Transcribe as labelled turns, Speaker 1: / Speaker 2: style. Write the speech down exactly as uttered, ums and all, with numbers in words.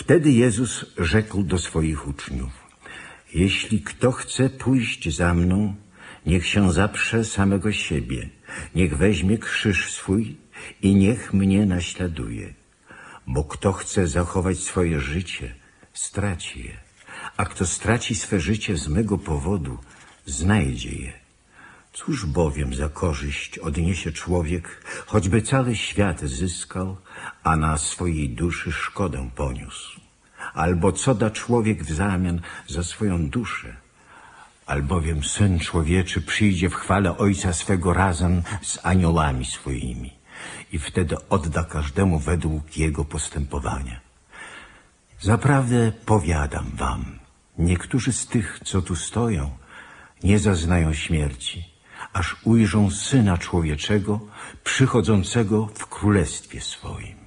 Speaker 1: Wtedy Jezus rzekł do swoich uczniów: jeśli kto chce pójść za mną, niech się zaprze samego siebie, niech weźmie krzyż swój i niech mnie naśladuje. Bo kto chce zachować swoje życie, straci je, a kto straci swe życie z mego powodu, znajdzie je. Cóż bowiem za korzyść odniesie człowiek, choćby cały świat zyskał, a na swojej duszy szkodę poniósł? Albo co da człowiek w zamian za swoją duszę? Albowiem Syn Człowieczy przyjdzie w chwale Ojca swego razem z aniołami swoimi i wtedy odda każdemu według jego postępowania. Zaprawdę powiadam wam, niektórzy z tych, co tu stoją, nie zaznają śmierci, aż ujrzą Syna Człowieczego przychodzącego w królestwie swoim.